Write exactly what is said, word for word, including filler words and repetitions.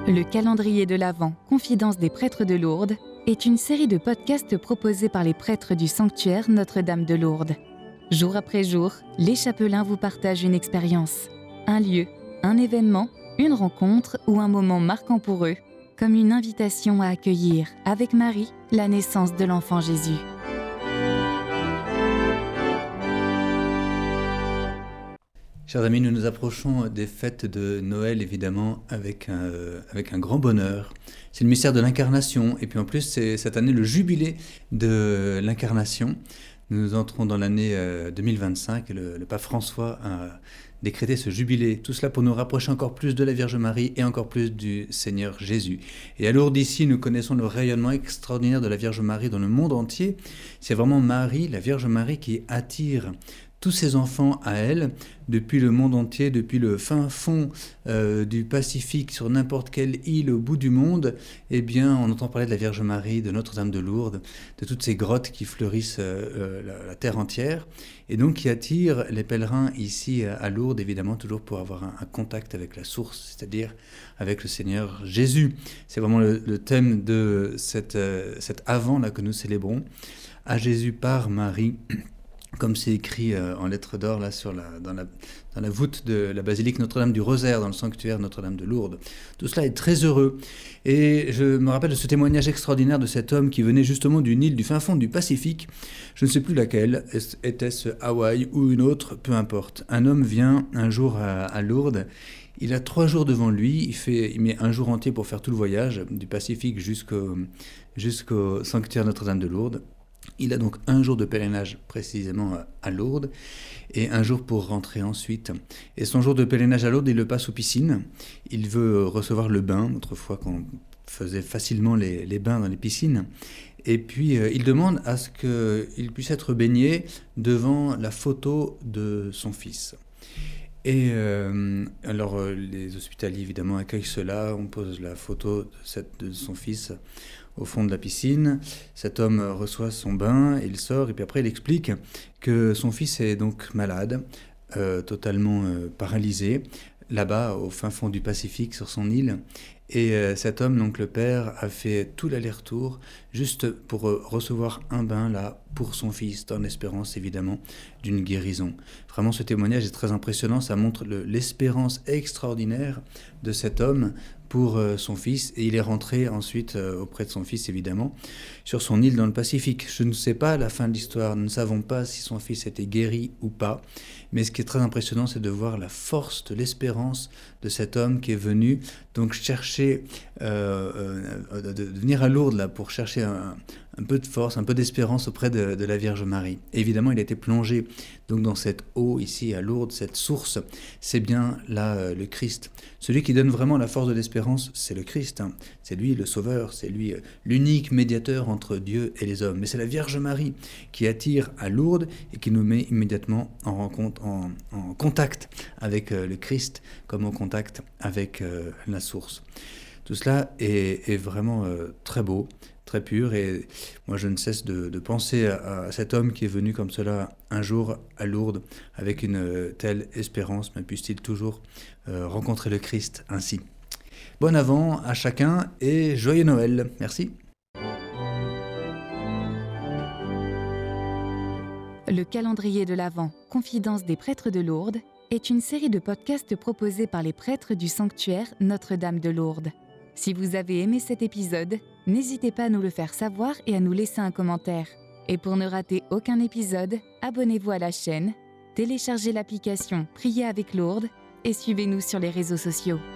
Le calendrier de l'Avent, Confidence des prêtres de Lourdes, est une série de podcasts proposés par les prêtres du sanctuaire Notre-Dame de Lourdes. Jour après jour, les chapelains vous partagent une expérience, un lieu, un événement, une rencontre ou un moment marquant pour eux, comme une invitation à accueillir, avec Marie, la naissance de l'enfant Jésus. Chers amis, nous nous approchons des fêtes de Noël, évidemment, avec un, avec un grand bonheur. C'est le mystère de l'incarnation, et puis en plus, c'est cette année le jubilé de l'incarnation. Nous entrons dans l'année deux mille vingt-cinq, et le, le pape François a décrété ce jubilé. Tout cela pour nous rapprocher encore plus de la Vierge Marie et encore plus du Seigneur Jésus. Et à Lourdes, ici, nous connaissons le rayonnement extraordinaire de la Vierge Marie dans le monde entier. C'est vraiment Marie, la Vierge Marie, qui attire tous ces enfants à elle, depuis le monde entier, depuis le fin fond euh, du Pacifique, sur n'importe quelle île au bout du monde, eh bien, on entend parler de la Vierge Marie, de Notre-Dame de Lourdes, de toutes ces grottes qui fleurissent euh, la, la terre entière, et donc qui attirent les pèlerins ici à Lourdes, évidemment, toujours pour avoir un, un contact avec la source, c'est-à-dire avec le Seigneur Jésus. C'est vraiment le, le thème de cette, euh, cet Avant-là que nous célébrons, à Jésus par Marie, comme c'est écrit euh, en lettres d'or là, sur la, dans, la, dans la voûte de la basilique Notre-Dame du Rosaire, dans le sanctuaire Notre-Dame de Lourdes. Tout cela est très heureux. Et je me rappelle de ce témoignage extraordinaire de cet homme qui venait justement d'une île du fin fond du Pacifique. Je ne sais plus laquelle, était-ce Hawaï ou une autre, peu importe. Un homme vient un jour à, à Lourdes. Il a trois jours devant lui, il, fait, il met un jour entier pour faire tout le voyage, du Pacifique jusqu'au, jusqu'au sanctuaire Notre-Dame de Lourdes. Il a donc un jour de pèlerinage précisément à Lourdes et un jour pour rentrer ensuite. Et son jour de pèlerinage à Lourdes, il le passe aux piscines. Il veut recevoir le bain, autrefois qu'on faisait facilement les, les bains dans les piscines. Et puis euh, il demande à ce qu'il puisse être baigné devant la photo de son fils. Et euh, alors euh, les hospitaliers évidemment accueillent cela, on pose la photo de, cette, de son fils au fond de la piscine. Cet homme reçoit son bain, il sort et puis après il explique que son fils est donc malade, euh, totalement euh, paralysé, là-bas au fin fond du Pacifique sur son île. Et euh, cet homme, donc le père, a fait tout l'aller-retour juste pour euh, recevoir un bain là pour son fils, en espérance évidemment d'une guérison. Vraiment ce témoignage est très impressionnant, ça montre le, l'espérance extraordinaire de cet homme pour euh, son fils, et il est rentré ensuite euh, auprès de son fils évidemment sur son île dans le Pacifique. Je ne sais pas la fin de l'histoire, nous ne savons pas si son fils était guéri ou pas, mais ce qui est très impressionnant, c'est de voir la force de l'espérance de cet homme qui est venu donc chercher euh, euh, de, de venir à Lourdes là pour chercher un, un peu de force, un peu d'espérance auprès de, de la Vierge Marie. Et évidemment, il a été plongé donc dans cette eau ici à Lourdes, cette source, c'est bien là euh, le Christ. Celui qui donne vraiment la force de l'espérance, c'est le Christ. Hein. C'est lui le Sauveur, c'est lui euh, l'unique médiateur entre Dieu et les hommes. Mais c'est la Vierge Marie qui attire à Lourdes et qui nous met immédiatement en rencontre, en, en contact avec euh, le Christ, comme en contact avec euh, la source. Tout cela est, est vraiment euh, très beau, très pur, et moi je ne cesse de, de penser à, à cet homme qui est venu comme cela un jour à Lourdes avec une euh, telle espérance, mais puisse-t-il toujours euh, rencontrer le Christ ainsi. Bon Avant à chacun et joyeux Noël. Merci. Le calendrier de l'Avent, Confidence des prêtres de Lourdes, est une série de podcasts proposés par les prêtres du sanctuaire Notre-Dame de Lourdes. Si vous avez aimé cet épisode, n'hésitez pas à nous le faire savoir et à nous laisser un commentaire. Et pour ne rater aucun épisode, abonnez-vous à la chaîne, téléchargez l'application Prier avec Lourdes et suivez-nous sur les réseaux sociaux.